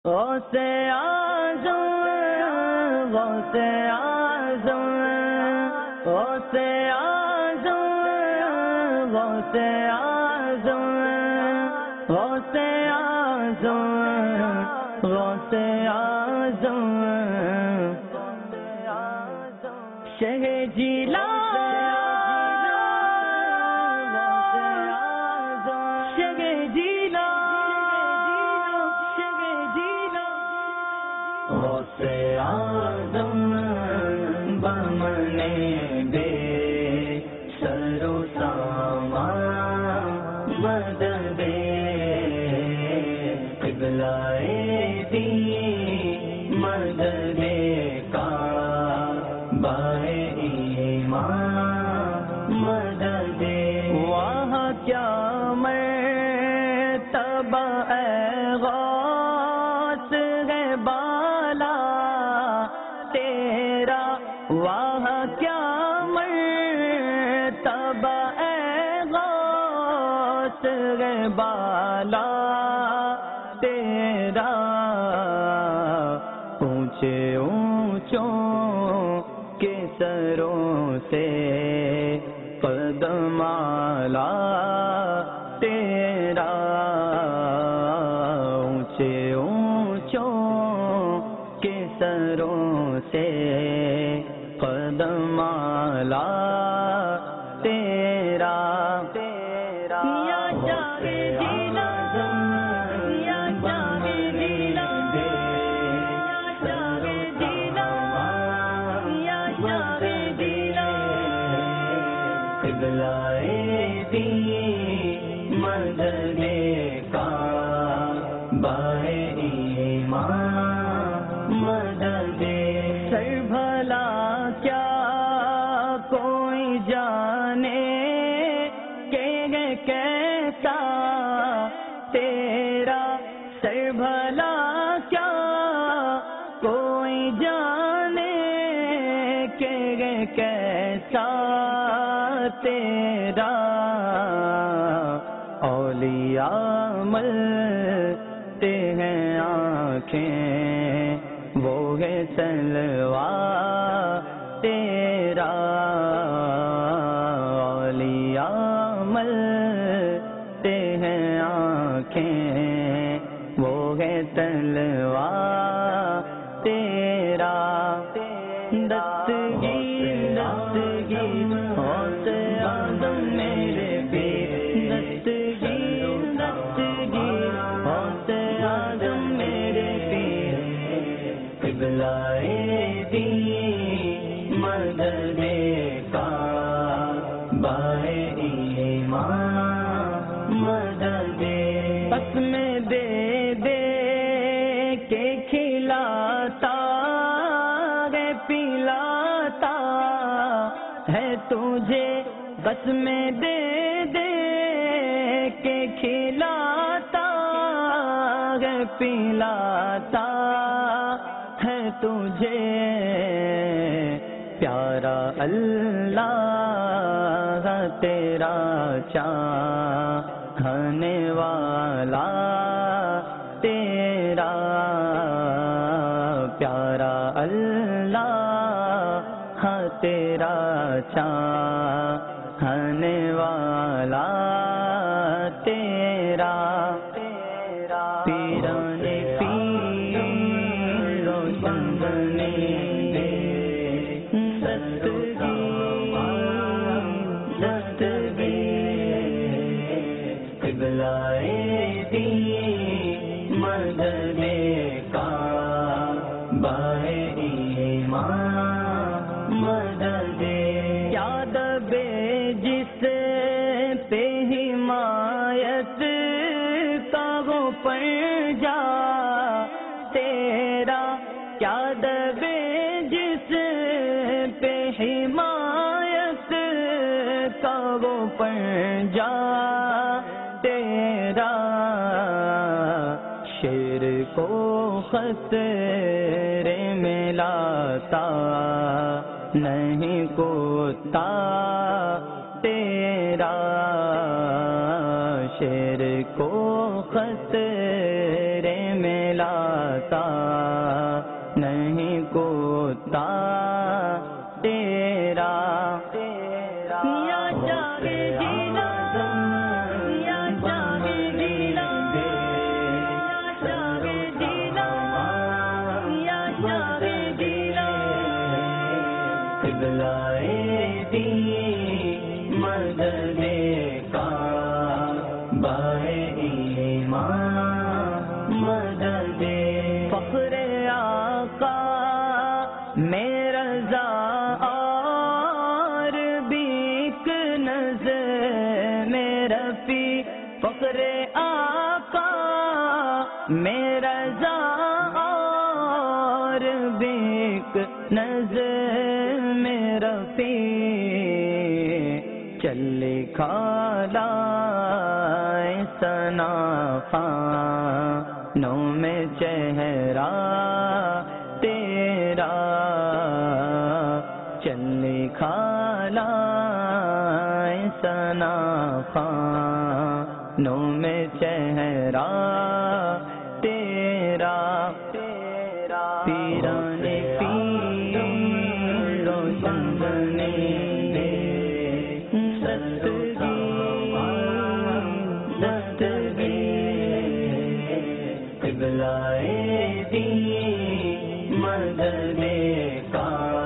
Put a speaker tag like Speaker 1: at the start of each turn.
Speaker 1: غوث اعظم غوث اعظم غوث اعظم غوث اعظم غوث اعظم غوث اعظم شہ جیلا غوث اعظم بمنے بے سر و سامان مدد قبلہ دین مدد کعبہ ایمان مدد وہاں کیا مرتبہ ہے غوث ہے بالا تیرا وہاں کیا مرتبہ ہے غوث ہے بالا تیرا اونچے اونچوں کے سروں سے قدم اعلیٰ تیرا اونچے اونچوں کے سروں سے قدم اعلیٰ تیرا یا شاہ جیلا یا شاہ جیلا یا شاہ جیلا یا شاہ جیلا قبلہ دین مدد کعبہ ایمان مدد سر بھلا کیا کوئی جانے کہ کیسا تیرا سر بھلا کیا کوئی جانے کہ کیسا تیرا اولیاء ملتے ہیں آنکھیں وہ ہے سلوار تیرا اولیاء ملتے ہیں آنکھیں وہ ہے تلوار تیرا دستگیر دستگیر غوث اعظم میرے پیر دستگیر دستگیر غوث اعظم میرے پیر قبلہ دین مدد کعبہ ایمان مدد قسم دے دے کے کھلاتا ہے پلاتا ہے تجھے قسم دے دے کے کھلاتا ہے پلاتا ہے تجھے پیارا اللہ تیرا چاہنے والا تیرا پیارا اللہ تیرا چاہنے والا تیرا پیران پیر روشن بنے قبلہ دین مدد کعبہ ایمان مدد یاد بے جس پہ حمایت کا وہ پر جا تیرا یاد بے جس پہ حمایت کا وہ پر جا تیرا شیر کو خطرے میں لاتا نہیں کتا تیرا شیر کو خطرے میں لاتا عطا نہیں کتا تیرا یا شاہ گیلا یا شاہ گیلا یا شاہ گیلا یا شاہ گیلا قبلۂ دین مدد کا بائے ایمان مدد فخر آقا میرا رضا اور بیک نظر میرا فی فخر آقا میرا رضا اور بیک نظر میرا فی چلے کھالا سنا خانوں میں چہرہ تیرا چلے کھالا سنا خانوں میں چہرہ تیرا پیران پیر روشن بنے قبلۂ دین مدد کا